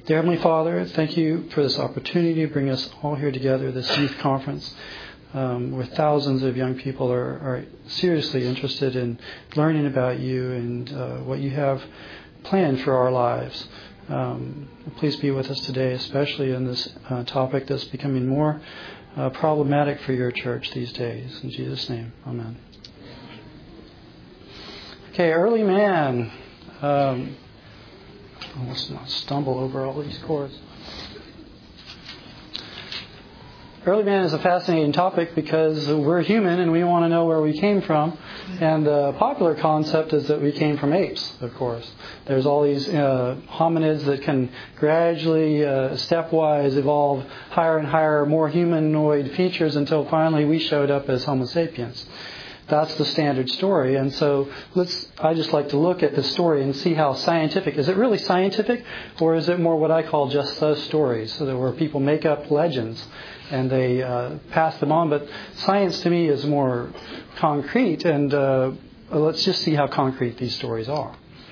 Dear Heavenly Father, thank you for this opportunity to bring us all here together, this youth conference, where thousands of young people are seriously interested in learning about you and what you have planned for our lives. Please be with us today, especially in this topic that's becoming more problematic for your church these days. In Jesus' name, amen. Okay, early man. Let's not stumble over all these chords. Early man is a fascinating topic because we're human and we want to know where we came from. And the popular concept is that we came from apes, of course. There's all these hominids that can gradually, stepwise evolve higher and higher, more humanoid features until finally we showed up as Homo sapiens. That's the standard story. And so I just like to look at the story and see how scientific. Is it really scientific, or is it more what I call just those stories, so that where people make up legends and they pass them on? But science to me is more concrete, and let's just see how concrete these stories are.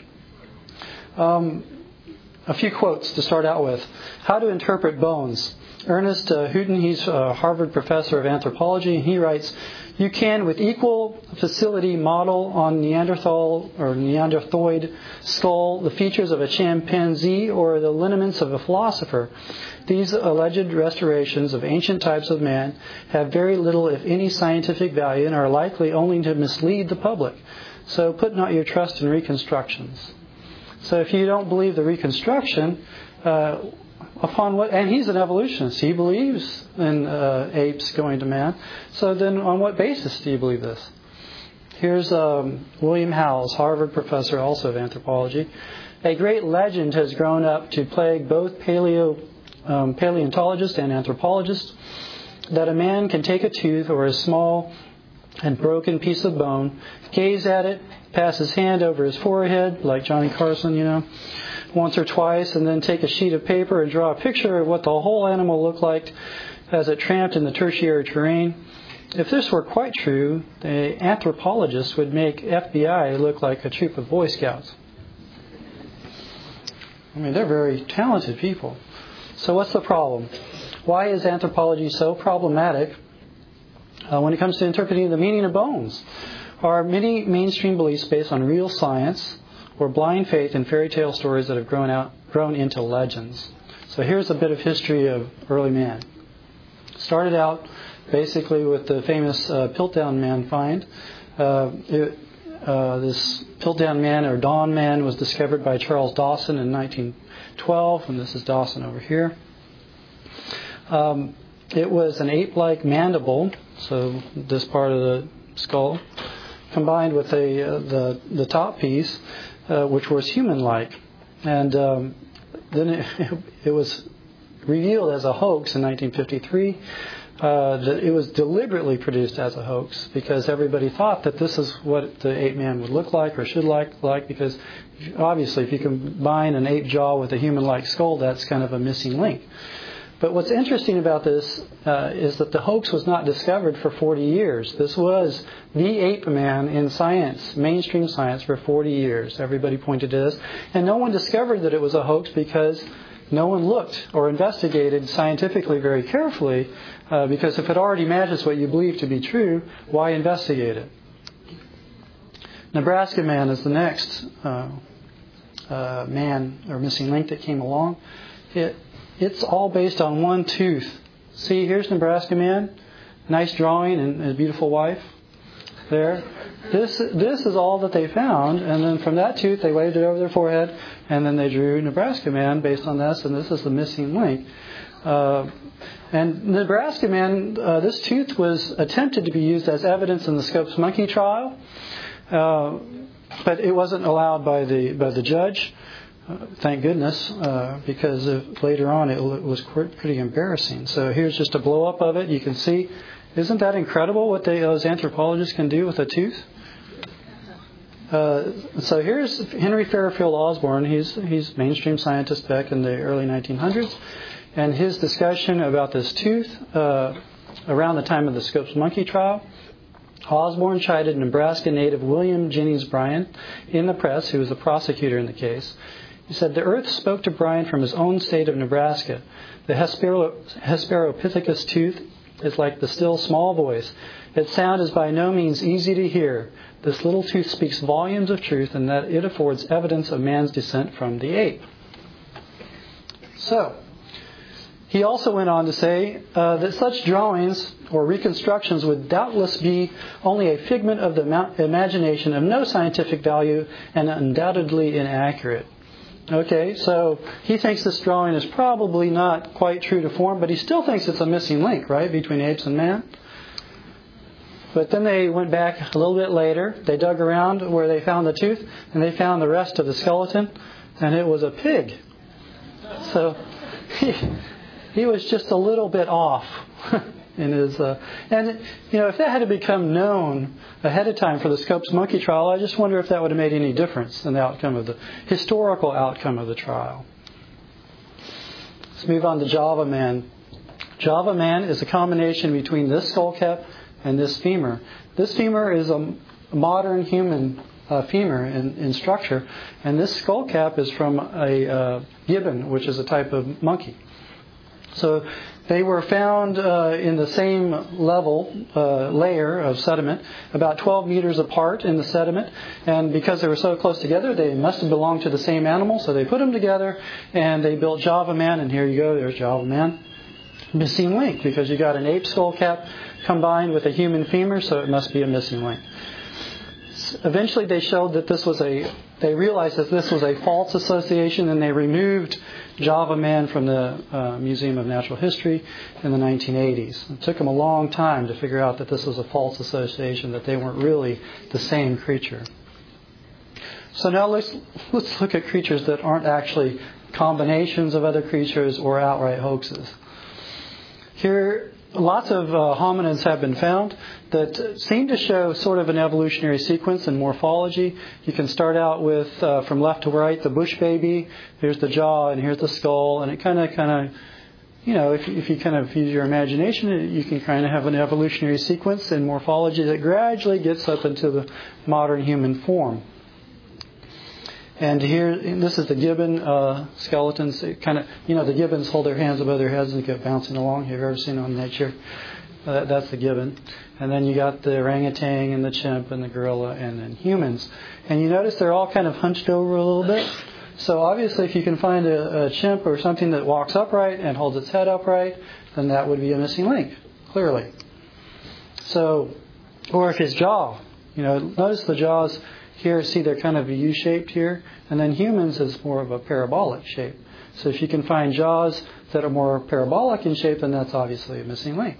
A few quotes to start out with. How to interpret bones. Ernest Houghton, he's a Harvard professor of anthropology, and he writes, "You can, with equal facility, model on Neanderthal or Neanderthoid skull the features of a chimpanzee or the lineaments of a philosopher. These alleged restorations of ancient types of man have very little, if any, scientific value and are likely only to mislead the public. So put not your trust in reconstructions." So if you don't believe the reconstruction, upon what? And he's an evolutionist. He believes in apes going to man. So then, on what basis do you believe this? Here's William Howells, Harvard professor, also of anthropology. "A great legend has grown up to plague both paleontologists and anthropologists, that a man can take a tooth or a small and broken piece of bone, gaze at it, pass his hand over his forehead, like Johnny Carson, once or twice, and then take a sheet of paper and draw a picture of what the whole animal looked like as it tramped in the tertiary terrain. If this were quite true, the anthropologists would make FBI look like a troop of Boy Scouts." I mean, they're very talented people. So what's the problem? Why is anthropology so problematic when it comes to interpreting the meaning of bones? Are many mainstream beliefs based on real science, or blind faith in fairy tale stories that have grown into legends? So here's a bit of history of early man. Started out basically with the famous Piltdown Man find. This Piltdown Man, or Dawn Man, was discovered by Charles Dawson in 1912, and this is Dawson over here. It was an ape-like mandible, so this part of the skull, combined with the top piece, which was human-like. And then it was revealed as a hoax in 1953. That it was deliberately produced as a hoax because everybody thought that this is what the ape man would look like or should like, because obviously if you combine an ape jaw with a human-like skull, that's kind of a missing link. But what's interesting about this is that the hoax was not discovered for 40 years. This was the ape man in science, mainstream science, for 40 years. Everybody pointed to this. And no one discovered that it was a hoax because no one looked or investigated scientifically very carefully, because if it already matches what you believe to be true, why investigate it? Nebraska Man is the next man or missing link that came along. It's all based on one tooth. See, here's Nebraska Man. Nice drawing and a beautiful wife there. This is all that they found, and then from that tooth they waved it over their forehead, and then they drew Nebraska Man based on this, and this is the missing link. And Nebraska Man, this tooth was attempted to be used as evidence in the Scopes monkey trial, but it wasn't allowed by the judge. Thank goodness, because later on it was pretty embarrassing. So here's just a blow-up of it. You can see, isn't that incredible what those anthropologists can do with a tooth? So here's Henry Fairfield Osborn. He's mainstream scientist back in the early 1900s. And his discussion about this tooth around the time of the Scopes monkey trial. Osborn chided Nebraska native William Jennings Bryan in the press, who was the prosecutor in the case. He said, the earth spoke to Brian from his own state of Nebraska. The Hesperopithecus tooth is like the still small voice. Its sound is by no means easy to hear. This little tooth speaks volumes of truth, and that it affords evidence of man's descent from the ape. So, he also went on to say that such drawings or reconstructions would doubtless be only a figment of the imagination of no scientific value and undoubtedly inaccurate. Okay, so he thinks this drawing is probably not quite true to form, but he still thinks it's a missing link, right, between apes and man. But then they went back a little bit later. They dug around where they found the tooth, and they found the rest of the skeleton, and it was a pig. So he was just a little bit off in his. And if that had become known ahead of time for the Scopes monkey trial, I just wonder if that would have made any difference in the outcome of the historical outcome of the trial. Let's move on to Java Man. Java Man is a combination between this skull cap and this femur. This femur is a modern human femur in structure, and this skull cap is from a gibbon, which is a type of monkey. So they were found in the same layer of sediment, about 12 meters apart in the sediment, and because they were so close together, they must have belonged to the same animal, so they put them together, and they built Java Man, and here you go, there's Java Man. Missing link, because you got an ape skull cap combined with a human femur, so it must be a missing link. Eventually they showed that they realized that this was a false association, and they removed Java Man from the Museum of Natural History in the 1980s. It took them a long time to figure out that this was a false association, that they weren't really the same creature. So now let's look at creatures that aren't actually combinations of other creatures or outright hoaxes. Here, lots of hominids have been found that seem to show sort of an evolutionary sequence in morphology. You can start out with, from left to right, the bush baby. Here's the jaw, and here's the skull. And it kind of, if you kind of use your imagination, you can kind of have an evolutionary sequence in morphology that gradually gets up into the modern human form. And this is the gibbon skeletons. It kind of, the gibbons hold their hands above their heads and go bouncing along. Have you ever seen it on nature? That's the gibbon. And then you got the orangutan and the chimp and the gorilla and then humans. And you notice they're all kind of hunched over a little bit. So obviously if you can find a chimp or something that walks upright and holds its head upright, then that would be a missing link, clearly. So, or if his jaw, notice the jaws here, see they're kind of U-shaped here, and then humans is more of a parabolic shape. So if you can find jaws that are more parabolic in shape, then that's obviously a missing link.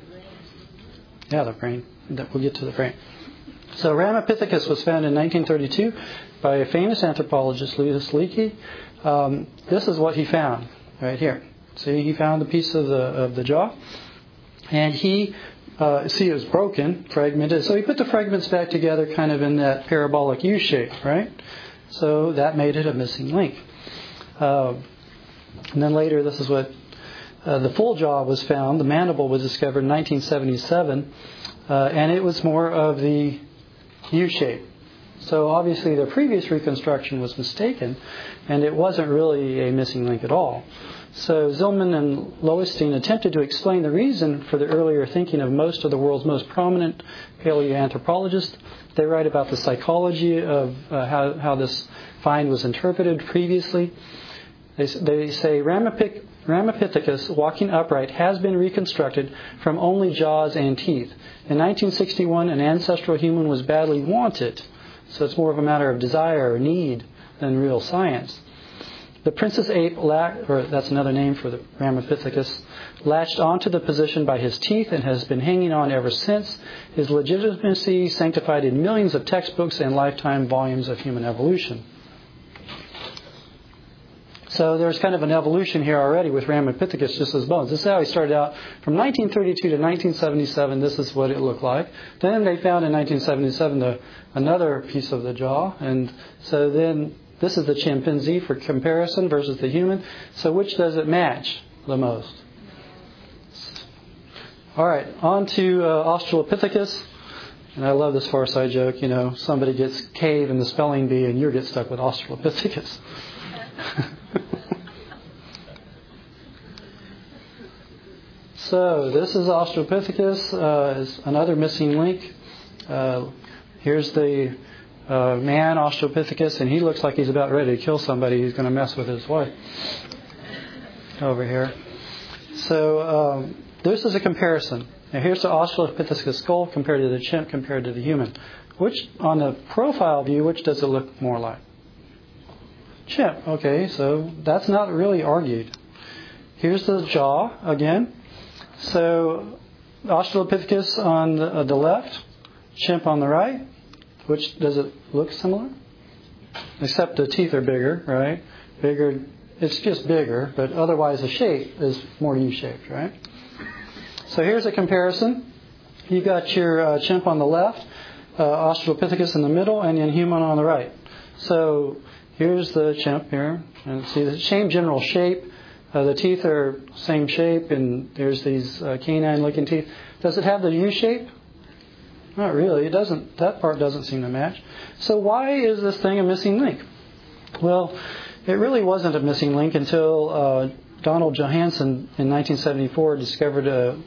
Yeah, the brain. We'll get to the brain. So Ramapithecus was found in 1932 by a famous anthropologist, Louis Leakey. This is what he found right here. See, he found a piece of the jaw, and he it was broken, fragmented. So he put the fragments back together kind of in that parabolic U shape, right? So that made it a missing link. And then later, this is what the full jaw was found. The mandible was discovered in 1977, and it was more of the U shape. So obviously the previous reconstruction was mistaken, and it wasn't really a missing link at all. So Zillman and Lowenstein attempted to explain the reason for the earlier thinking of most of the world's most prominent paleoanthropologists. They write about the psychology of how this find was interpreted previously. They say Ramapithecus walking upright has been reconstructed from only jaws and teeth. In 1961, an ancestral human was badly wanted, so it's more of a matter of desire or need than real science. The princess ape, that's another name for the Ramapithecus, latched onto the position by his teeth and has been hanging on ever since. His legitimacy sanctified in millions of textbooks and lifetime volumes of human evolution. So there's kind of an evolution here already with Ramapithecus, just as bones. This is how he started out. From 1932 to 1977, this is what it looked like. Then they found in 1977 another piece of the jaw. And so then this is the chimpanzee for comparison versus the human. So which does it match the most? All right, on to Australopithecus. And I love this Far Side joke. Somebody gets cave in the spelling bee and you get stuck with Australopithecus. So this is Australopithecus, is another missing link. Here's the man, Australopithecus, and he looks like he's about ready to kill somebody. He's going to mess with his wife over here. So this is a comparison. Now here's the Australopithecus skull compared to the chimp compared to the human. Which, on the profile view, which does it look more like? Chimp. Okay, so that's not really argued. Here's the jaw again. So Australopithecus on the left, chimp on the right. Which does it look similar? Except the teeth are bigger, right? Bigger. It's just bigger, but otherwise the shape is more U-shaped, right? So here's a comparison. You got your chimp on the left, Australopithecus in the middle, and then human on the right. So here's the chimp here, and see the same general shape. The teeth are same shape, and there's these canine-looking teeth. Does it have the U shape? Not really. It doesn't. That part doesn't seem to match. So why is this thing a missing link? Well, it really wasn't a missing link until Donald Johanson in 1974 discovered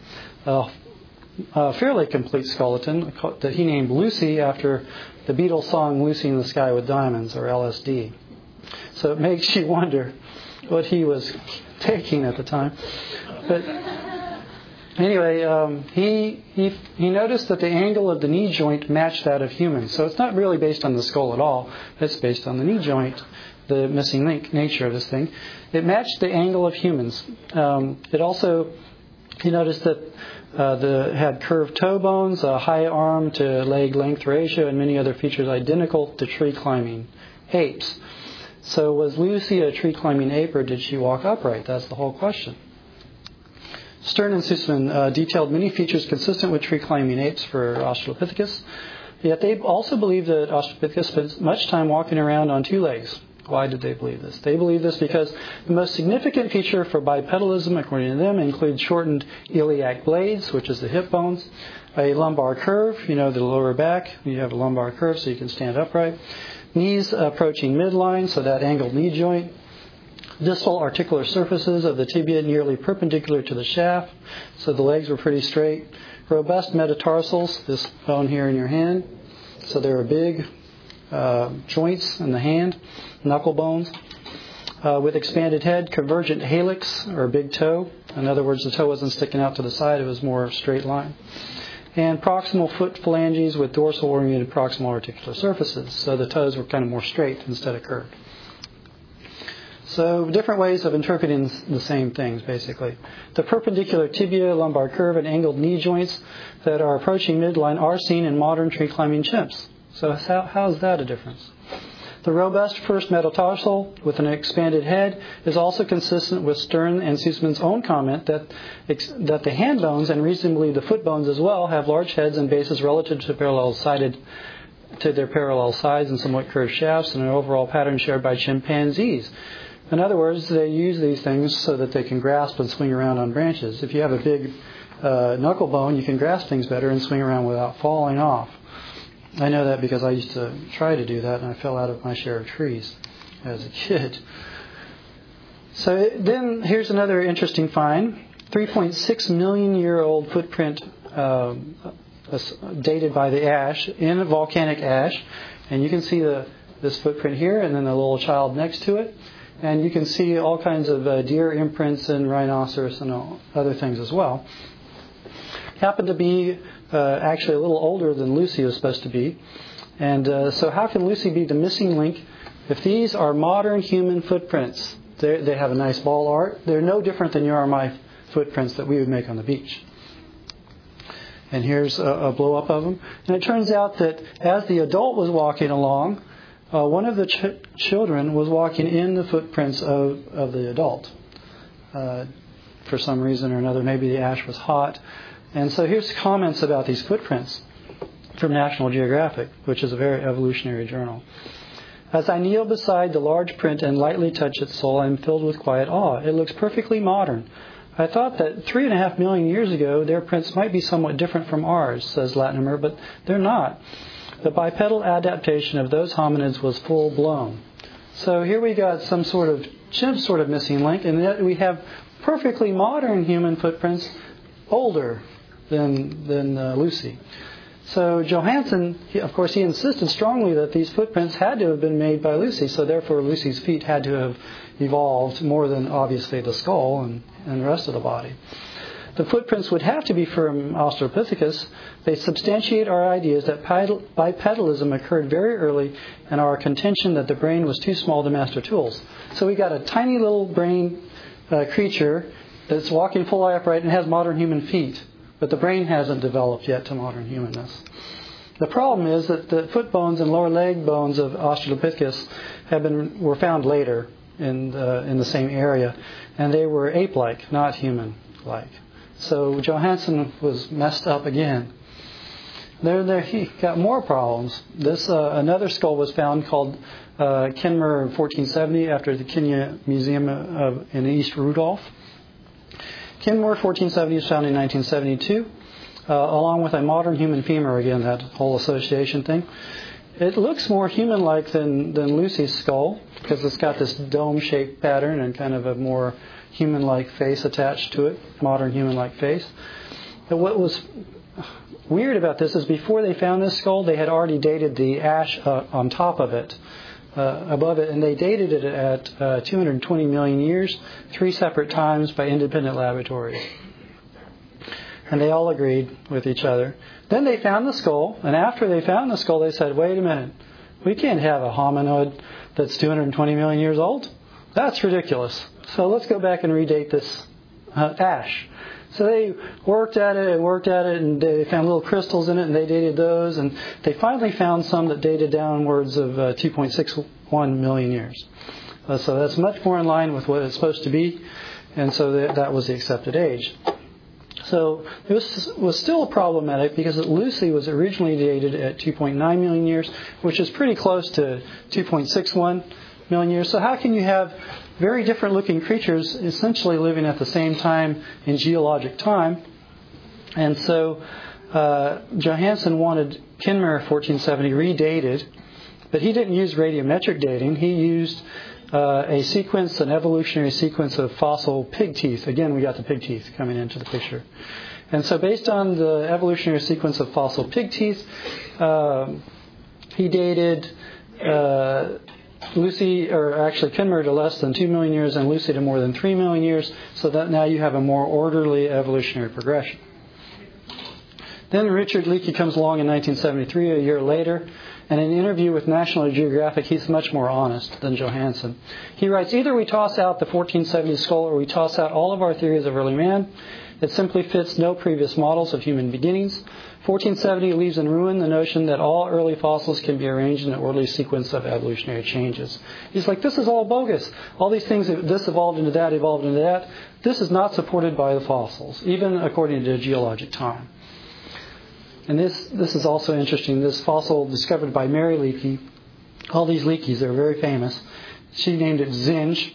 a fairly complete skeleton that he named Lucy after the Beatles song "Lucy in the Sky with Diamonds," or LSD. So it makes you wonder what he was taking at the time. But anyway, he noticed that the angle of the knee joint matched that of humans. So it's not really based on the skull at all. It's based on the knee joint, the missing link nature of this thing. It matched the angle of humans. It also, he noticed that had curved toe bones, a high arm to leg length ratio, and many other features identical to tree climbing apes. So was Lucy a tree climbing ape, or did she walk upright? That's the whole question. Stern and Sussman detailed many features consistent with tree climbing apes for Australopithecus. Yet they also believe that Australopithecus spent much time walking around on two legs. Why did they believe this? They believe this because the most significant feature for bipedalism, according to them, includes shortened iliac blades, which is the hip bones, a lumbar curve, the lower back, you have a lumbar curve so you can stand upright, knees approaching midline, so that angled knee joint, distal articular surfaces of the tibia nearly perpendicular to the shaft, so the legs were pretty straight, robust metatarsals, this bone here in your hand, so there are big joints in the hand, knuckle bones, with expanded head, convergent halix, or big toe. In other words, the toe wasn't sticking out to the side, it was more straight line. And proximal foot phalanges with dorsal-oriented proximal articular surfaces. So the toes were kind of more straight instead of curved. So different ways of interpreting the same things, basically. The perpendicular tibia, lumbar curve, and angled knee joints that are approaching midline are seen in modern tree-climbing chimps. So how is that a difference? The robust first metatarsal with an expanded head is also consistent with Stern and Sussman's own comment that the hand bones, and reasonably the foot bones as well, have large heads and bases relative to their parallel sides and somewhat curved shafts, and an overall pattern shared by chimpanzees. In other words, they use these things so that they can grasp and swing around on branches. If you have a big knuckle bone, you can grasp things better and swing around without falling off. I know that because I used to try to do that, and I fell out of my share of trees as a kid. So then here's another interesting find. 3.6 million year old footprint dated by the ash, in volcanic ash. And you can see this footprint here, and then the little child next to it. And you can see all kinds of deer imprints and rhinoceros and other things as well. Happened to be actually a little older than Lucy was supposed to be. And so how can Lucy be the missing link if these are modern human footprints? They have a nice ball art. They're no different than your or my footprints that we would make on the beach. And here's a blow-up of them. And it turns out that as the adult was walking along, one of the children was walking in the footprints of the adult. For some reason or another, maybe the ash was hot. And so here's comments about these footprints from National Geographic, which is a very evolutionary journal. As I kneel beside the large print and lightly touch its sole, I am filled with quiet awe. It looks perfectly modern. I thought that 3.5 million years ago, their prints might be somewhat different from ours, says Latimer, but they're not. The bipedal adaptation of those hominids was full blown. So here we got some sort of chimp sort of missing link, and yet we have perfectly modern human footprints older than Lucy. So Johansen, of course, he insisted strongly that these footprints had to have been made by Lucy, so therefore Lucy's feet had to have evolved more than obviously the skull and the rest of the body. The footprints would have to be from Australopithecus. They substantiate our ideas that bipedalism occurred very early and our contention that the brain was too small to master tools. So we got a tiny little brain creature that's walking fully upright and has modern human feet. But the brain hasn't developed yet to modern humanness. The problem is that the foot bones and lower leg bones of Australopithecus were found later in the same area, and they were ape-like, not human-like. So Johansen was messed up again. There he got more problems. Another skull was found called Kenmure 1470 after the Kenya Museum in East Rudolph. Kenmure 1470 was found in 1972, along with a modern human femur, again, that whole association thing. It looks more human-like than Lucy's skull, because it's got this dome-shaped pattern and kind of a more human-like face attached to it, modern human-like face. But what was weird about this is before they found this skull, they had already dated the ash on top of it, above it, and they dated it at 220 million years, 3 separate times by independent laboratories. And they all agreed with each other. Then they found the skull, and after they found the skull, they said, wait a minute, we can't have a hominoid that's 220 million years old. That's ridiculous. So let's go back and redate this ash. So they worked at it, and they found little crystals in it, and they dated those, and they finally found some that dated downwards of 2.61 million years. So that's much more in line with what it's supposed to be, and so that was the accepted age. So it was still problematic because Lucy was originally dated at 2.9 million years, which is pretty close to 2.61 million years. So how can you have very different looking creatures essentially living at the same time in geologic time? And so Johansen wanted Kenmure 1470 redated, but he didn't use radiometric dating. He used an evolutionary sequence of fossil pig teeth. Again, we got the pig teeth coming into the picture. And so based on the evolutionary sequence of fossil pig teeth, he dated Kenmure to less than 2 million years and Lucy to more than 3 million years, so that now you have a more orderly evolutionary progression. Then Richard Leakey comes along in 1973, a year later, and in an interview with National Geographic, he's much more honest than Johansen. He writes, either we toss out the 1470 skull or we toss out all of our theories of early man. It simply fits no previous models of human beginnings. 1470 leaves in ruin the notion that all early fossils can be arranged in an orderly sequence of evolutionary changes. He's like, this is all bogus. All these things, this evolved into that, evolved into that. This is not supported by the fossils, even according to geologic time. And this is also interesting. This fossil discovered by Mary Leakey, all these Leakeys, they're very famous. She named it Zinj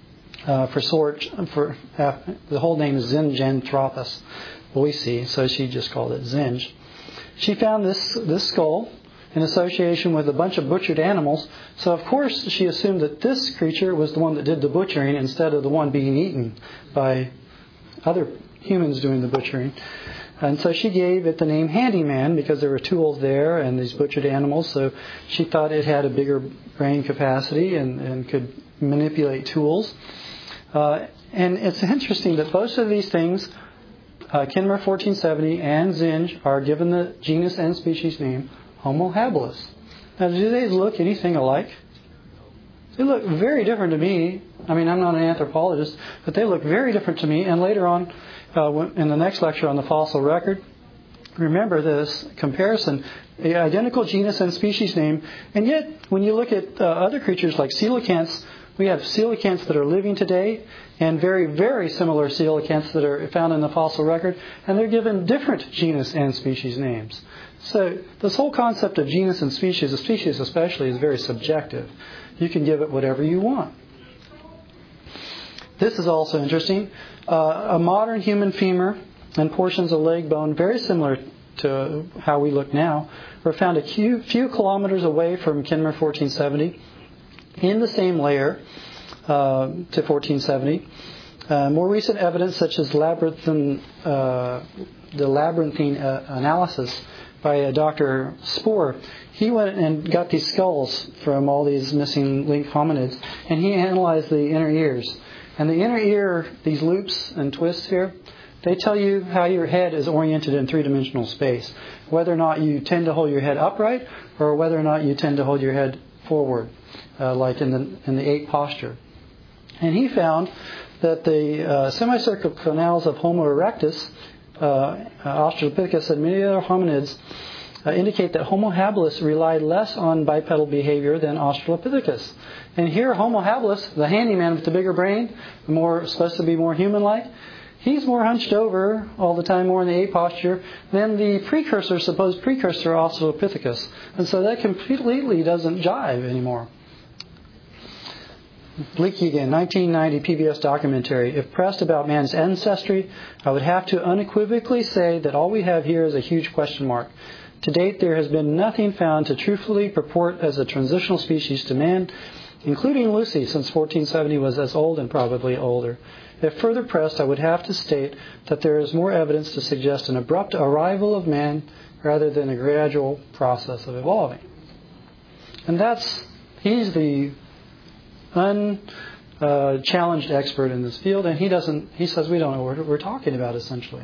the whole name is Zinjanthropus boise, so she just called it Zinj. She found this skull in association with a bunch of butchered animals, so of course she assumed that this creature was the one that did the butchering instead of the one being eaten by other humans doing the butchering. And so she gave it the name Handyman because there were tools there and these butchered animals. So she thought it had a bigger brain capacity and could manipulate tools. And it's interesting that both of these things, Kenmure 1470 and Zinj, are given the genus and species name Homo habilis. Now, do they look anything alike? They look very different to me. I mean, I'm not an anthropologist, but they look very different to me. And later on, in the next lecture on the fossil record, remember this comparison, the identical genus and species name, and yet when you look at other creatures like coelacanths, we have coelacanths that are living today and very, very similar coelacanths that are found in the fossil record, and they're given different genus and species names. So this whole concept of genus and species, a species especially, is very subjective. You can give it whatever you want. This is also interesting. A modern human femur and portions of leg bone, very similar to how we look now, were found a few kilometers away from Kenmure 1470 in the same layer to 1470. More recent evidence, such as the labyrinthine analysis by Dr. Spoor, he went and got these skulls from all these missing link hominids, and he analyzed the inner ears. And the inner ear, these loops and twists here, they tell you how your head is oriented in three-dimensional space, whether or not you tend to hold your head upright or whether or not you tend to hold your head forward, like in the ape posture. And he found that the semicircular canals of Homo erectus, Australopithecus, and many other hominids indicate that Homo habilis relied less on bipedal behavior than Australopithecus. And here, Homo habilis, the handyman with the bigger brain, supposed to be more human-like, he's more hunched over all the time, more in the ape posture, than the supposed precursor Australopithecus. And so that completely doesn't jive anymore. Leakey again, 1990 PBS documentary. If pressed about man's ancestry, I would have to unequivocally say that all we have here is a huge question mark. To date, there has been nothing found to truthfully purport as a transitional species to man, including Lucy, since 1470 was as old and probably older. If further pressed, I would have to state that there is more evidence to suggest an abrupt arrival of man rather than a gradual process of evolving. And he's the unchallenged expert in this field, and he says we don't know what we're talking about, essentially.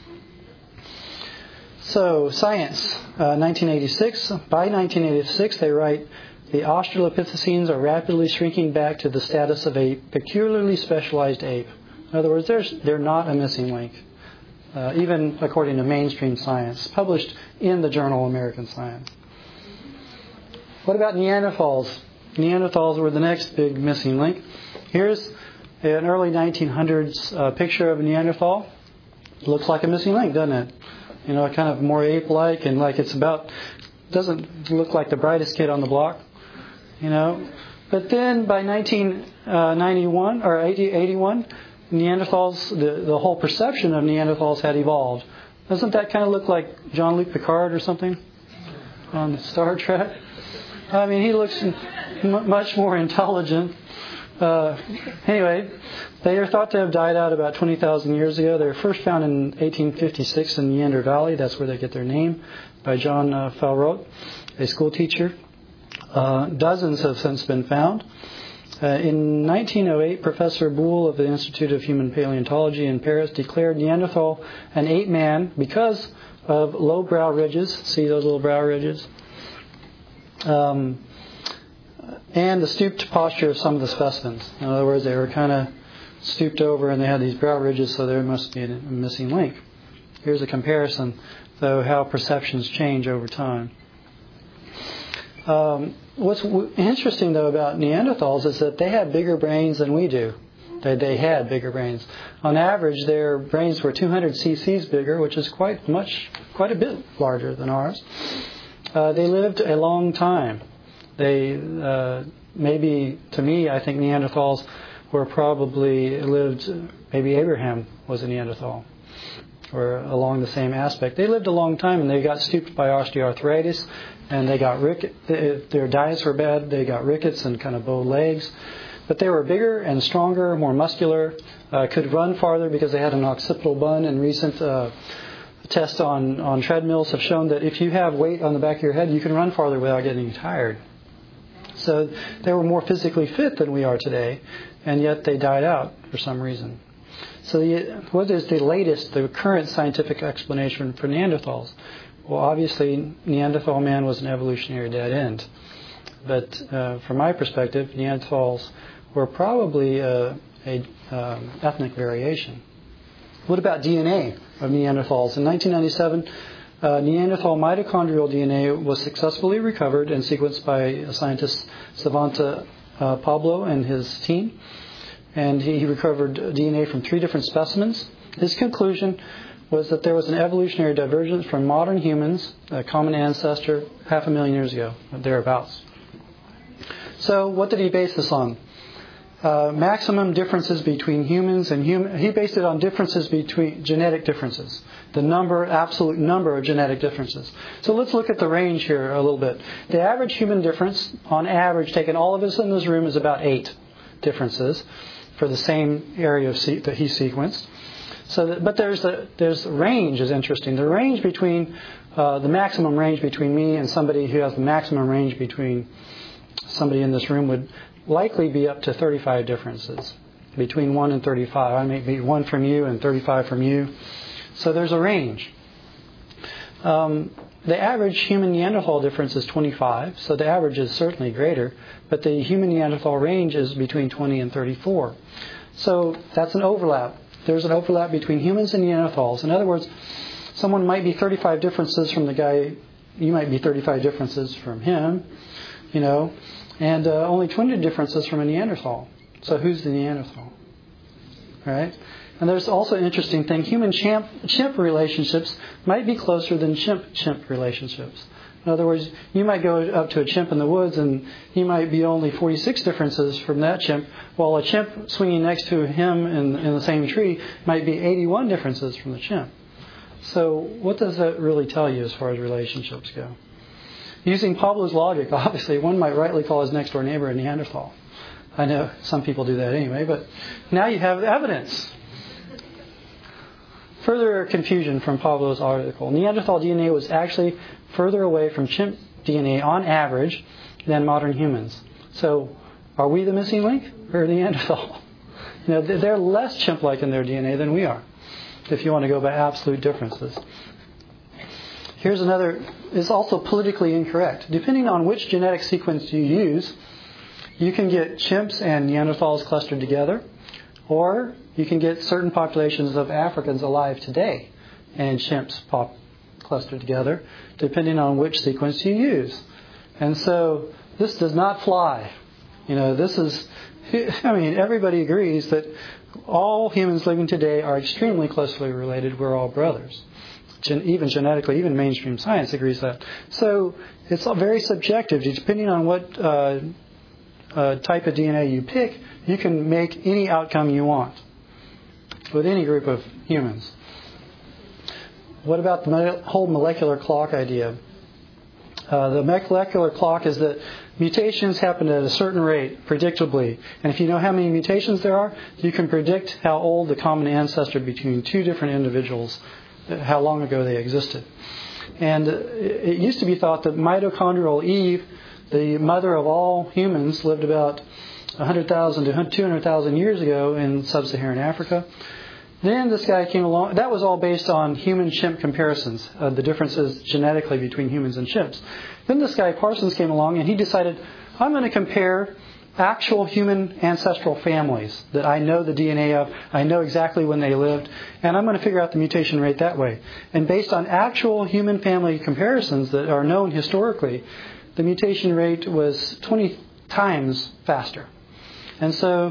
So, science, 1986. By 1986, they write, the Australopithecines are rapidly shrinking back to the status of a peculiarly specialized ape. In other words, they're not a missing link, even according to mainstream science, published in the journal American Science. What about Neanderthals? Neanderthals were the next big missing link. Here's an early 1900s picture of a Neanderthal. Looks like a missing link, doesn't it? Kind of more ape-like, and like doesn't look like the brightest kid on the block, But then by 1991 or 81, Neanderthals, the whole perception of Neanderthals had evolved. Doesn't that kind of look like Jean-Luc Picard or something on Star Trek? I mean, he looks much more intelligent. Anyway, they are thought to have died out about 20,000 years ago. They were first found in 1856 in Neander Valley. That's where they get their name, by John Falroth, a school teacher. Dozens have since been found. In 1908, Professor Boole of the Institute of Human Paleontology in Paris declared Neanderthal an ape man because of low brow ridges. See those little brow ridges? And the stooped posture of some of the specimens. In other words, they were kind of stooped over and they had these brow ridges, so there must be a missing link. Here's a comparison, though, how perceptions change over time. What's interesting, though, about Neanderthals is that they had bigger brains than we do. They had bigger brains. On average, their brains were 200 cc's bigger, which is quite a bit larger than ours. They lived a long time. They maybe, to me, I think Neanderthals were probably lived. Maybe Abraham was a Neanderthal, or along the same aspect. They lived a long time, and they got stooped by osteoarthritis, and they got their diets were bad. They got rickets and kind of bowed legs, but they were bigger and stronger, more muscular, could run farther because they had an occipital bun. And recent tests on treadmills have shown that if you have weight on the back of your head, you can run farther without getting tired. So they were more physically fit than we are today, and yet they died out for some reason. So what is the current scientific explanation for Neanderthals? Well, obviously, Neanderthal man was an evolutionary dead end. But from my perspective, Neanderthals were probably an ethnic variation. What about DNA of Neanderthals? In 1997, Neanderthal mitochondrial DNA was successfully recovered and sequenced by scientist Savanta Pablo and his team. And he recovered DNA from 3 different specimens. His conclusion was that there was an evolutionary divergence from modern humans, a common ancestor, 500,000 years ago, thereabouts. So what did he base this on? Maximum differences between humans and He based it on differences between genetic differences, the absolute number of genetic differences. So let's look at the range here a little bit. The average human difference, on average, taking all of us in this room, is about 8 differences. for the same area that he sequenced. But there's range is interesting. The range between the maximum range between me and somebody who has the maximum range between somebody in this room would likely be up to 35 differences. Between 1 and 35. I may be 1 from you and 35 from you. So there's a range. The average human Neanderthal difference is 25, so the average is certainly greater, but the human Neanderthal range is between 20 and 34. So that's an overlap. There's an overlap between humans and Neanderthals. In other words, someone might be 35 differences from the guy, you might be 35 differences from him, and only 20 differences from a Neanderthal. So who's the Neanderthal? Right? And there's also an interesting thing. Human-chimp relationships might be closer than chimp-chimp relationships. In other words, you might go up to a chimp in the woods and he might be only 46 differences from that chimp, while a chimp swinging next to him in the same tree might be 81 differences from the chimp. So what does that really tell you as far as relationships go? Using Pablo's logic, obviously, one might rightly call his next-door neighbor a Neanderthal. I know some people do that anyway, but now you have evidence. Further confusion from Pablo's article. Neanderthal DNA was actually further away from chimp DNA on average than modern humans. So, are we the missing link or Neanderthal? They're less chimp-like in their DNA than we are, if you want to go by absolute differences. Here's another, it's also politically incorrect. Depending on which genetic sequence you use, you can get chimps and Neanderthals clustered together, or you can get certain populations of Africans alive today and chimps clustered together, depending on which sequence you use. And so this does not fly. Everybody agrees that all humans living today are extremely closely related. We're all brothers. Even genetically, even mainstream science agrees that. So it's all very subjective. Depending on what type of DNA you pick, you can make any outcome you want with any group of humans. What about the whole molecular clock idea? The molecular clock is that mutations happen at a certain rate, predictably. And if you know how many mutations there are, you can predict how old the common ancestor between two different individuals, how long ago they existed. And it used to be thought that mitochondrial Eve, the mother of all humans, lived about 100,000 to 200,000 years ago in sub-Saharan Africa. Then this guy came along. That was all based on human-chimp comparisons, the differences genetically between humans and chimps. Then this guy, Parsons, came along and he decided, I'm going to compare actual human ancestral families that I know the DNA of, I know exactly when they lived, and I'm going to figure out the mutation rate that way. And based on actual human family comparisons that are known historically, the mutation rate was 20 times faster. And so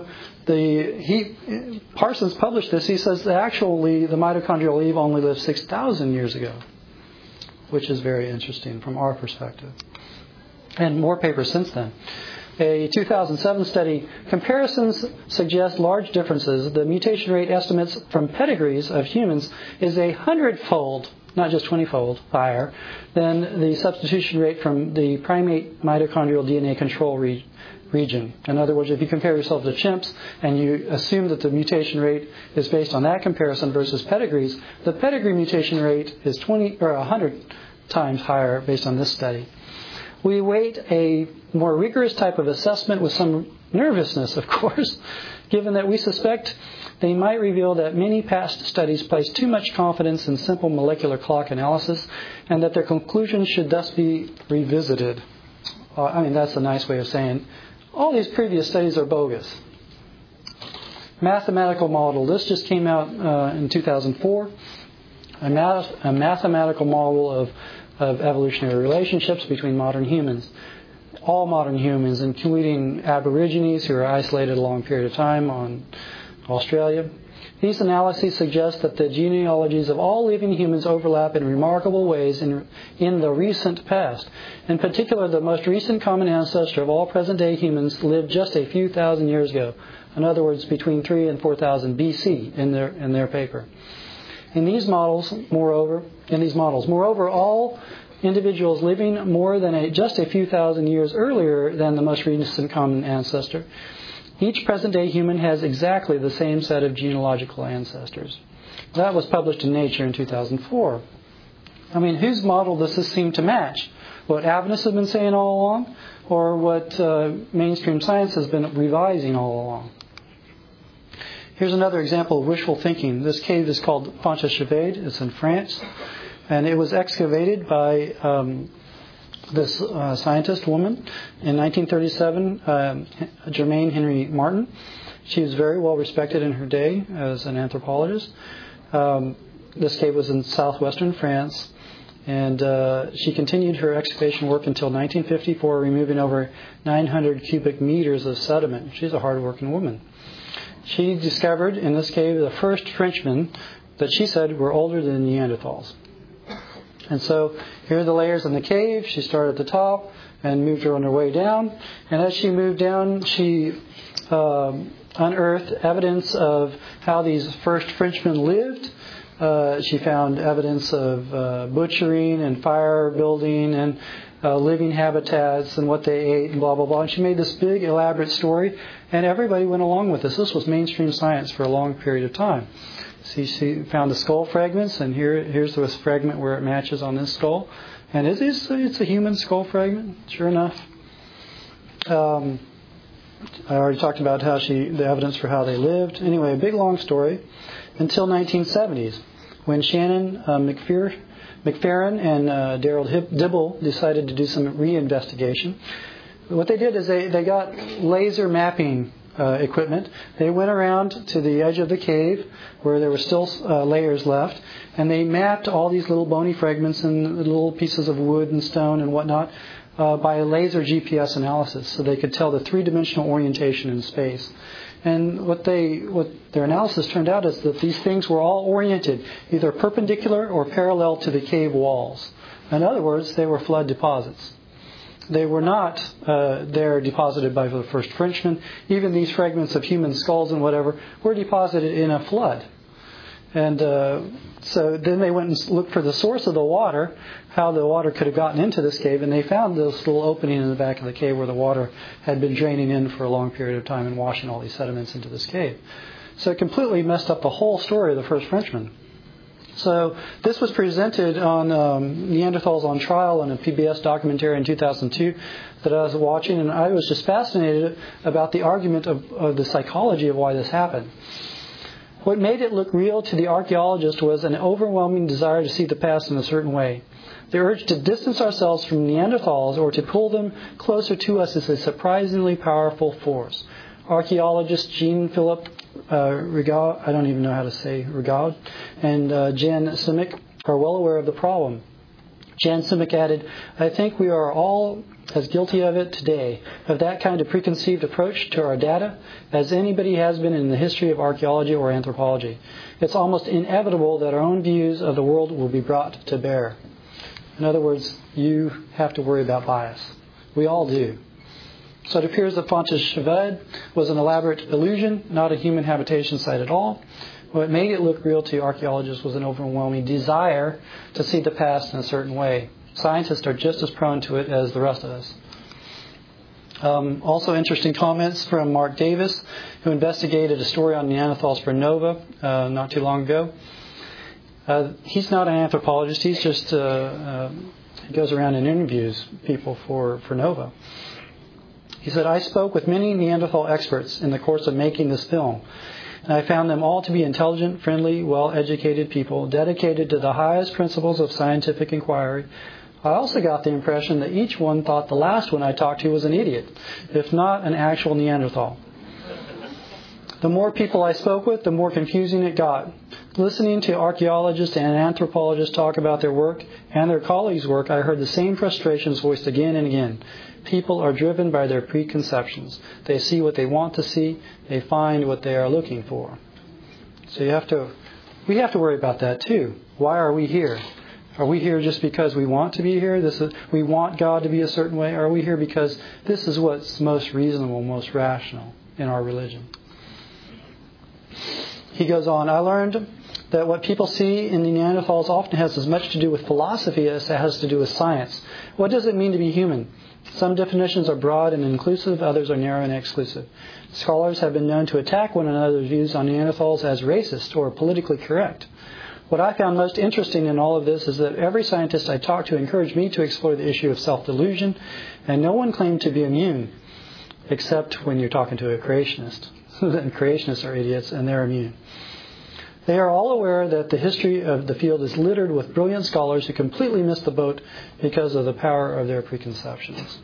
Parsons published this. He says that actually the mitochondrial Eve only lived 6,000 years ago, which is very interesting from our perspective. And more papers since then. A 2007 study, comparisons suggest large differences. The mutation rate estimates from pedigrees of humans is 100-fold, not just 20-fold, higher than the substitution rate from the primate mitochondrial DNA control region. In other words, if you compare yourself to chimps and you assume that the mutation rate is based on that comparison versus pedigrees, the pedigree mutation rate is 20 or 100 times higher based on this study. We await a more rigorous type of assessment with some nervousness, of course, given that we suspect they might reveal that many past studies place too much confidence in simple molecular clock analysis and that their conclusions should thus be revisited. That's a nice way of saying all these previous studies are bogus. Mathematical model. This just came out in 2004. A mathematical model of evolutionary relationships between modern humans. All modern humans, including Aborigines who are isolated a long period of time on Australia. These analyses suggest that the genealogies of all living humans overlap in remarkable ways in the recent past. In particular, the most recent common ancestor of all present-day humans lived just a few thousand years ago. In other words, between 3 and 4,000 BC in their paper. In these models, moreover, all individuals living more than just a few thousand years earlier than the most recent common ancestor Each present-day human has exactly the same set of genealogical ancestors. That was published in Nature in 2004. I mean, whose model does this seem to match? What Adventists have been saying all along, or what mainstream science has been revising all along? Here's another example of wishful thinking. This cave is called Fontainebleau. It's in France. And it was excavated by this scientist woman in 1937, Germaine Henry Martin. She was very well respected in her day as an anthropologist. This cave was in southwestern France. And she continued her excavation work until 1954, removing over 900 cubic meters of sediment. She's a hard-working woman. She discovered in this cave the first Frenchmen that she said were older than Neanderthals. And so here are the layers in the cave. She started at the top and moved her on her way down. And as she moved down, she unearthed evidence of how these first Frenchmen lived. She found evidence of butchering and fire building and living habitats and what they ate and blah, blah, blah. And she made this big, elaborate story, and everybody went along with this. This was mainstream science for a long period of time. See, she found the skull fragments, and here's this fragment where it matches on this skull. And it's a human skull fragment, sure enough. I already talked about the evidence for how they lived. Anyway, a big, long story. Until 1970s, when Shannon McFerrin and Daryl Dibble decided to do some reinvestigation. What they did is they got laser mapping equipment. They went around to the edge of the cave where there were still layers left, and they mapped all these little bony fragments and little pieces of wood and stone and whatnot by laser GPS analysis, so they could tell the three-dimensional orientation in space. And what their analysis turned out is that these things were all oriented either perpendicular or parallel to the cave walls. In other words, they were flood deposits. They were not there deposited by the first Frenchmen. Even these fragments of human skulls and whatever were deposited in a flood. And so then they went and looked for the source of the water, how the water could have gotten into this cave, and they found this little opening in the back of the cave where the water had been draining in for a long period of time and washing all these sediments into this cave. So it completely messed up the whole story of the first Frenchmen. So this was presented on Neanderthals on Trial in a PBS documentary in 2002 that I was watching, and I was just fascinated about the argument of the psychology of why this happened. What made it look real to the archaeologist was an overwhelming desire to see the past in a certain way. The urge to distance ourselves from Neanderthals or to pull them closer to us is a surprisingly powerful force. Archaeologist Jean-Philippe Rigaud, I don't even know how to say Rigaud, and Jan Simic are well aware of the problem. Jan Simic added, "I think we are all as guilty of it today, of that kind of preconceived approach to our data, as anybody has been in the history of archaeology or anthropology. It's almost inevitable that our own views of the world will be brought to bear." In other words, you have to worry about bias. We all do. So it appears that Fontainebleau was an elaborate illusion, not a human habitation site at all. What made it look real to archaeologists was an overwhelming desire to see the past in a certain way. Scientists are just as prone to it as the rest of us. Also interesting comments from Mark Davis, who investigated a story on Neanderthals for Nova not too long ago. He's not an anthropologist. He's just he goes around and interviews people for Nova. He said, "I spoke with many Neanderthal experts in the course of making this film, and I found them all to be intelligent, friendly, well-educated people, dedicated to the highest principles of scientific inquiry. I also got the impression that each one thought the last one I talked to was an idiot, if not an actual Neanderthal. The more people I spoke with, the more confusing it got. Listening to archaeologists and anthropologists talk about their work and their colleagues' work, I heard the same frustrations voiced again and again. People are driven by their preconceptions. They see what they want to see. They find what they are looking for." So we have to worry about that too. Why are we here? Are we here just because we want to be here? We want God to be a certain way? Or are we here because this is what's most reasonable, most rational in our religion? He goes on, "I learned that what people see in the Neanderthals often has as much to do with philosophy as it has to do with science. What does it mean to be human? Some definitions are broad and inclusive, others are narrow and exclusive. Scholars have been known to attack one another's views on Neanderthals as racist or politically correct. What I found most interesting in all of this is that every scientist I talked to encouraged me to explore the issue of self-delusion, and no one claimed to be immune, except when you're talking to a creationist. Then creationists are idiots, and they're immune. They are all aware that the history of the field is littered with brilliant scholars who completely missed the boat because of the power of their preconceptions.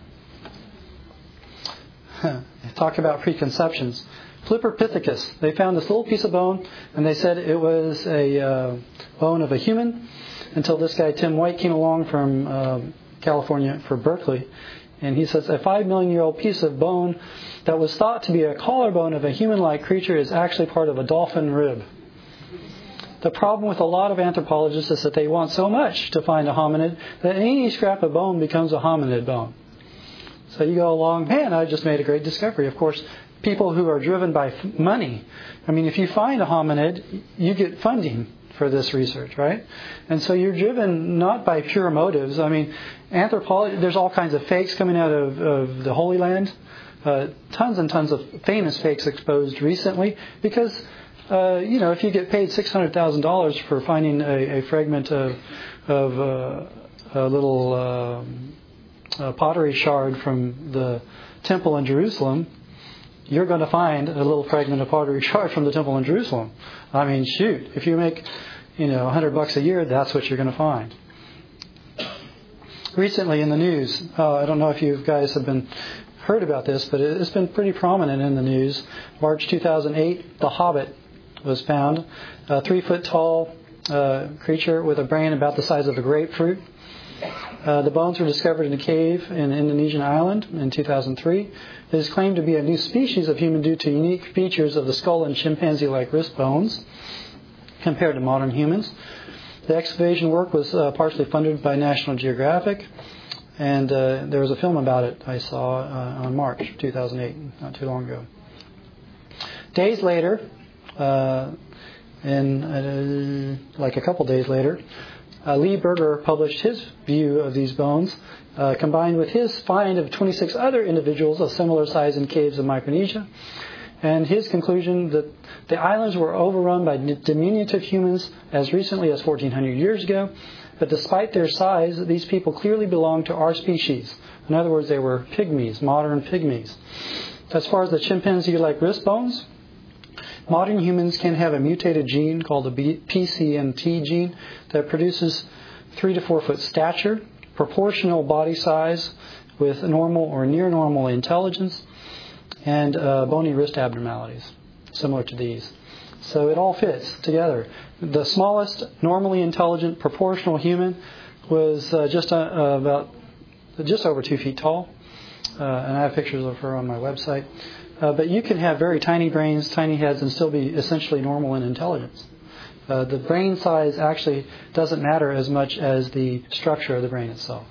Talk about preconceptions. Flipperpithecus. They found this little piece of bone, and they said it was a bone of a human, until this guy Tim White came along from California for Berkeley, and he says a 5 million-year-old piece of bone that was thought to be a collarbone of a human-like creature is actually part of a dolphin rib. The problem with a lot of anthropologists is that they want so much to find a hominid that any scrap of bone becomes a hominid bone. So you go along, man, I just made a great discovery. Of course, people who are driven by money. I mean, if you find a hominid, you get funding for this research, right? And so you're driven not by pure motives. I mean, anthropology, there's all kinds of fakes coming out of the Holy Land. Tons and tons of famous fakes exposed recently because, if you get paid $600,000 for finding a fragment of a little pottery shard from the temple in Jerusalem, you're going to find a little fragment of pottery shard from the temple in Jerusalem. I mean, shoot, if you make, $100 a year, that's what you're going to find. Recently in the news, I don't know if you guys have heard about this, but it's been pretty prominent in the news. March 2008, The Hobbit was found, a 3-foot-tall creature with a brain about the size of a grapefruit. The bones were discovered in a cave in an Indonesian island in 2003. It is claimed to be a new species of human due to unique features of the skull and chimpanzee-like wrist bones compared to modern humans. The excavation work was partially funded by National Geographic, and there was a film about it I saw on March 2008, not too long ago. Days later, a couple days later, Lee Berger published his view of these bones, combined with his find of 26 other individuals of similar size in caves of Micronesia, and his conclusion that the islands were overrun by diminutive humans as recently as 1,400 years ago, but despite their size, these people clearly belonged to our species. In other words, they were pygmies, modern pygmies. As far as the chimpanzee-like wrist bones, modern humans can have a mutated gene called the PCMT gene that produces 3 to 4 foot stature, proportional body size with normal or near normal intelligence, and bony wrist abnormalities, similar to these. So it all fits together. The smallest normally intelligent proportional human was just over 2 feet tall, and I have pictures of her on my website. But you can have very tiny brains, tiny heads, and still be essentially normal in intelligence. The brain size actually doesn't matter as much as the structure of the brain itself.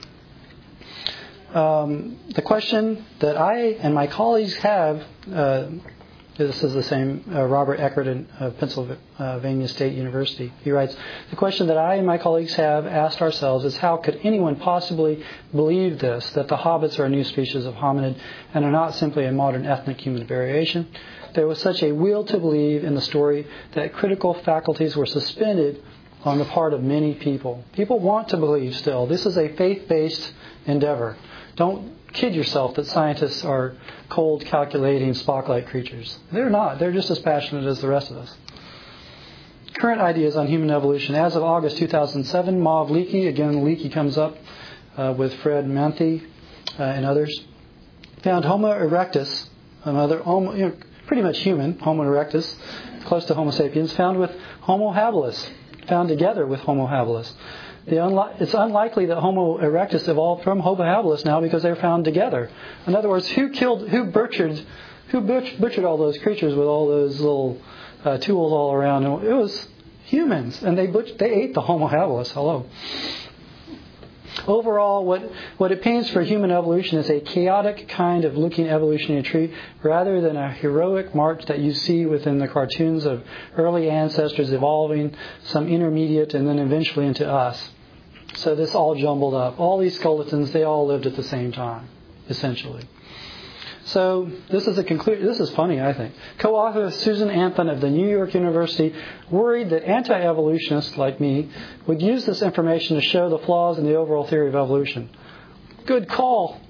The question that I and my colleagues have, this is the same, Robert Eckert of Pennsylvania State University. He writes, the question that I and my colleagues have asked ourselves is how could anyone possibly believe this, that the hobbits are a new species of hominid and are not simply a modern ethnic human variation? There was such a will to believe in the story that critical faculties were suspended on the part of many people. People want to believe still. This is a faith-based endeavor. Don't kid yourself that scientists are cold, calculating, Spock-like creatures. They're not. They're just as passionate as the rest of us. Current ideas on human evolution. As of August 2007, Mav Leakey, again Leakey comes up with Fred Manthe and others, found Homo erectus, another pretty much human, Homo erectus, close to Homo sapiens, found together with Homo habilis. It's unlikely that Homo erectus evolved from Homo habilis now because they're found together. In other words, who butchered all those creatures with all those little tools all around? It was humans, and they ate the Homo habilis. Hello. Overall, what it paints for human evolution is a chaotic kind of looking evolutionary tree rather than a heroic march that you see within the cartoons of early ancestors evolving, some intermediate, and then eventually into us. So this all jumbled up. All these skeletons, they all lived at the same time, essentially. So this is a conclusion. This is funny, I think. Co-author Susan Anthon of the New York University worried that anti-evolutionists like me would use this information to show the flaws in the overall theory of evolution. Good call.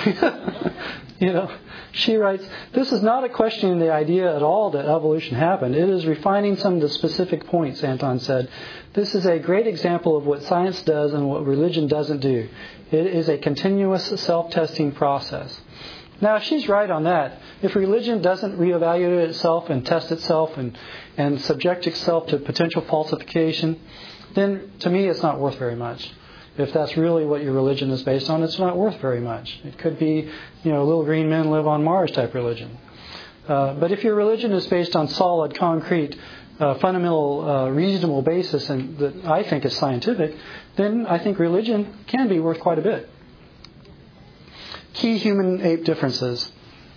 She writes, "This is not a questioning the idea at all that evolution happened. It is refining some of the specific points," Anthon said. "This is a great example of what science does and what religion doesn't do. It is a continuous self-testing process." Now, if she's right on that, if religion doesn't reevaluate itself and test itself and subject itself to potential falsification, then to me it's not worth very much. If that's really what your religion is based on, it's not worth very much. It could be, little green men live on Mars type religion. But if your religion is based on solid, concrete, fundamental, reasonable basis, and that I think is scientific, then I think religion can be worth quite a bit. Key human-ape differences.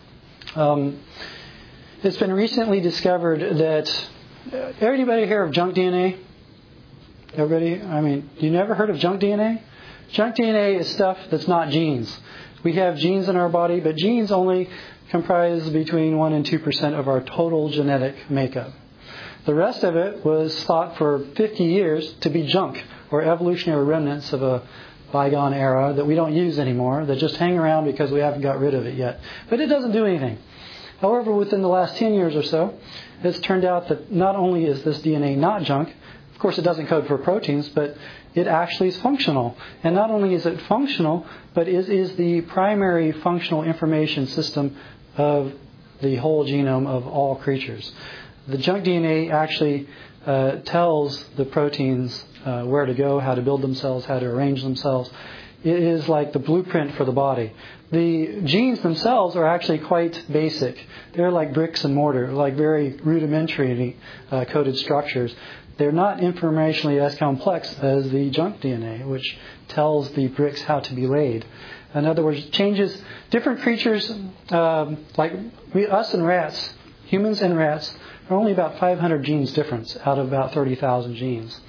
It's been recently discovered that... Anybody hear of junk DNA? Everybody? You never heard of junk DNA? Junk DNA is stuff that's not genes. We have genes in our body, but genes only comprise between 1 and 2% of our total genetic makeup. The rest of it was thought for 50 years to be junk, or evolutionary remnants of a bygone era that we don't use anymore, that just hang around because we haven't got rid of it yet. But it doesn't do anything. However, within the last 10 years or so, it's turned out that not only is this DNA not junk, of course it doesn't code for proteins, but it actually is functional. And not only is it functional, but it is the primary functional information system of the whole genome of all creatures. The junk DNA actually tells the proteins where to go, how to build themselves, how to arrange themselves. It is like the blueprint for the body. The genes themselves are actually quite basic. They're like bricks and mortar, like very rudimentary coded structures. They're not informationally as complex as the junk DNA, which tells the bricks how to be laid. In other words, different creatures, like us and rats, humans and rats, are only about 500 genes difference out of about 30,000 genes.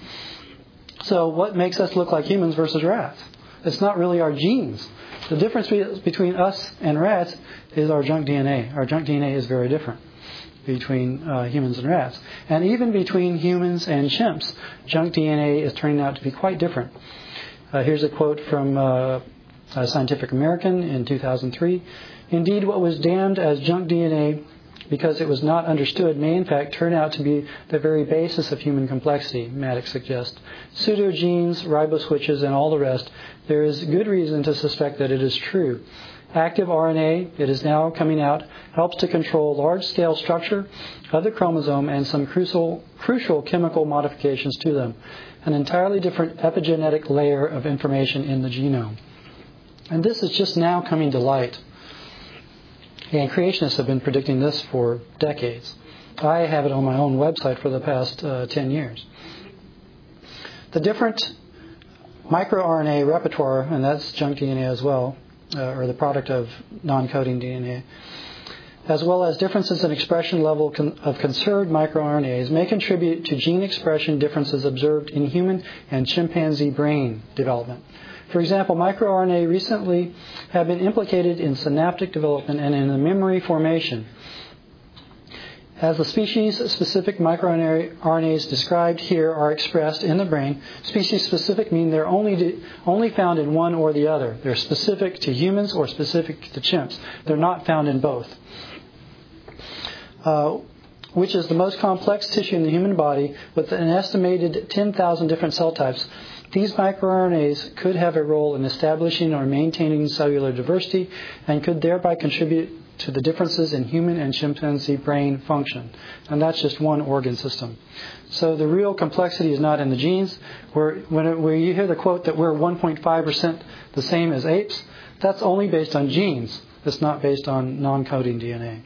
So what makes us look like humans versus rats? It's not really our genes. The difference between us and rats is our junk DNA. Our junk DNA is very different between humans and rats. And even between humans and chimps, junk DNA is turning out to be quite different. Here's a quote from Scientific American in 2003. "Indeed, what was damned as junk DNA because it was not understood may in fact turn out to be the very basis of human complexity," Maddox suggests. "Pseudogenes, riboswitches, and all the rest, there is good reason to suspect that it is true. Active RNA, it is now coming out, helps to control large-scale structure of the chromosome and some crucial chemical modifications to them. An entirely different epigenetic layer of information in the genome." And this is just now coming to light. And creationists have been predicting this for decades. I have it on my own website for the past 10 years. The different microRNA repertoire, and that's junk DNA as well, or the product of non-coding DNA, as well as differences in expression level of conserved microRNAs, may contribute to gene expression differences observed in human and chimpanzee brain development. For example, microRNA recently have been implicated in synaptic development and in the memory formation. As the species-specific microRNAs described here are expressed in the brain, species-specific mean they're only found in one or the other. They're specific to humans or specific to chimps. They're not found in both. Which is the most complex tissue in the human body with an estimated 10,000 different cell types. These microRNAs could have a role in establishing or maintaining cellular diversity and could thereby contribute to the differences in human and chimpanzee brain function. And that's just one organ system. So the real complexity is not in the genes. Where you hear the quote that we're 1.5% the same as apes, that's only based on genes. It's not based on non-coding DNA.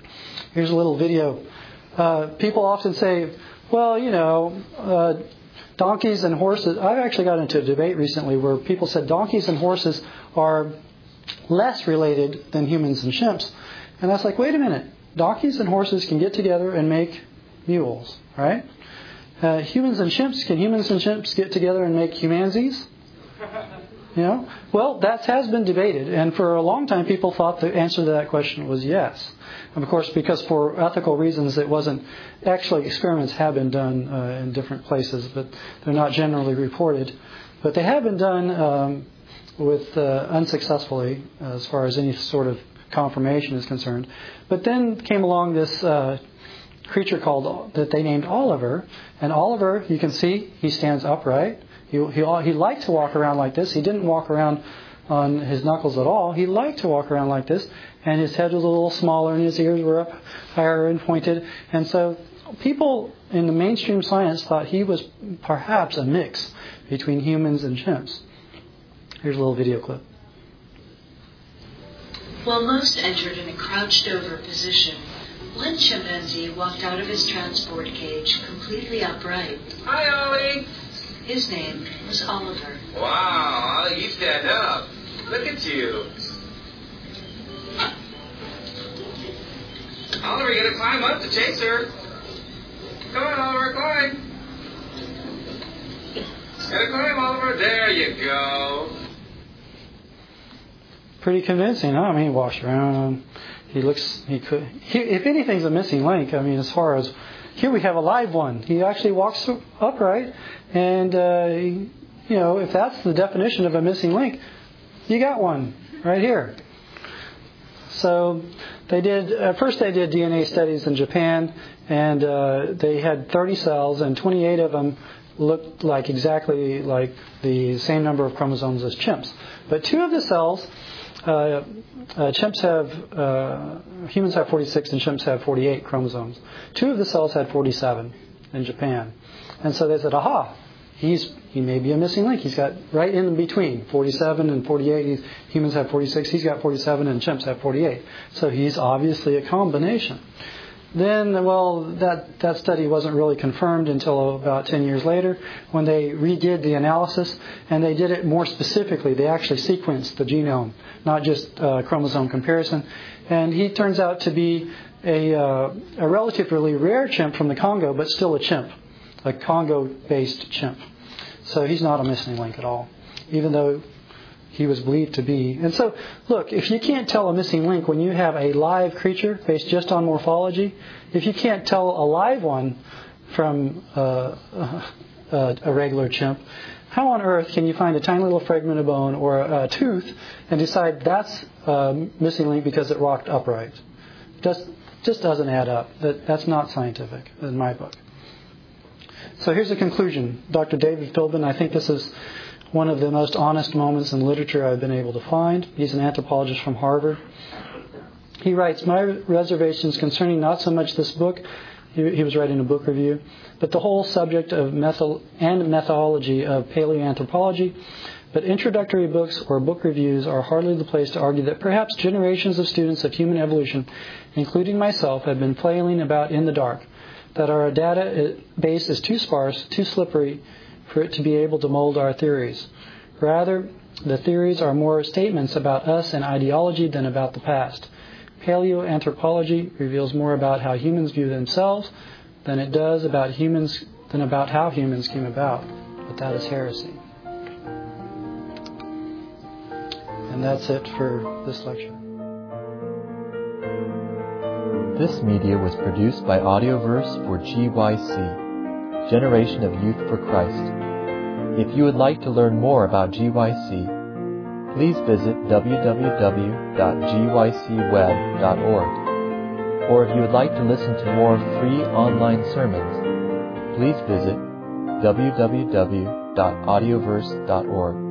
Here's a little video. People often say, well, donkeys and horses. I've actually got into a debate recently where people said donkeys and horses are less related than humans and chimps. And I was like, wait a minute. Donkeys and horses can get together and make mules, right? Humans and chimps get together and make humansies? Well, that has been debated. And for a long time, people thought the answer to that question was yes. And of course, because for ethical reasons, it wasn't. Actually, experiments have been done in different places, but they're not generally reported. But they have been done with unsuccessfully, as far as any sort of confirmation is concerned. But then came along this creature that they named Oliver. And Oliver, you can see, he stands upright. He liked to walk around like this. He didn't walk around on his knuckles at all. He liked to walk around like this. And his head was a little smaller and his ears were up higher and pointed. And so people in the mainstream science thought he was perhaps a mix between humans and chimps. Here's a little video clip. While most entered in a crouched-over position, one chimpanzee walked out of his transport cage completely upright. Hi, Ollie. His name was Oliver. Wow, Ollie, you stand up. Look at you. Oliver, you gotta climb up to chase her. Come on, Oliver, climb. Gotta climb, Oliver. There you go. Pretty convincing, huh? I mean, he walks around. If anything's a missing link, I mean, as far as, here we have a live one. He actually walks upright. And, if that's the definition of a missing link, you got one right here. So first they did DNA studies in Japan, and they had 30 cells, and 28 of them looked exactly like the same number of chromosomes as chimps. But two of the cells, humans have 46 and chimps have 48 chromosomes. Two of the cells had 47 in Japan. And so they said, aha, he may be a missing link. He's got right in between 47 and 48. Humans have 46. He's got 47 and chimps have 48. So he's obviously a combination. Then, that study wasn't really confirmed until about 10 years later when they redid the analysis, and they did it more specifically. They actually sequenced the genome, not just chromosome comparison. And he turns out to be a relatively rare chimp from the Congo, but still a chimp, a Congo-based chimp. So he's not a missing link at all, even though he was believed to be. And so, look, if you can't tell a missing link when you have a live creature based just on morphology, if you can't tell a live one from a regular chimp, how on earth can you find a tiny little fragment of bone or a tooth and decide that's a missing link because it walked upright? Just doesn't add up. That's not scientific in my book. So here's a conclusion. Dr. David Philbin, I think this is one of the most honest moments in literature I've been able to find. He's an anthropologist from Harvard. He writes, my reservations concerning not so much this book, he was writing a book review, but the whole subject of methodology of paleoanthropology. But introductory books or book reviews are hardly the place to argue that perhaps generations of students of human evolution, including myself, have been flailing about in the dark, that our data base is too sparse, too slippery for it to be able to mold our theories. Rather, the theories are more statements about us and ideology than about the past. Paleoanthropology reveals more about how humans view themselves than it does about how humans came about. But that is heresy. And that's it for this lecture. This media was produced by Audioverse for GYC, Generation of Youth for Christ. If you would like to learn more about GYC, please visit www.gycweb.org. Or if you would like to listen to more free online sermons, please visit www.audioverse.org.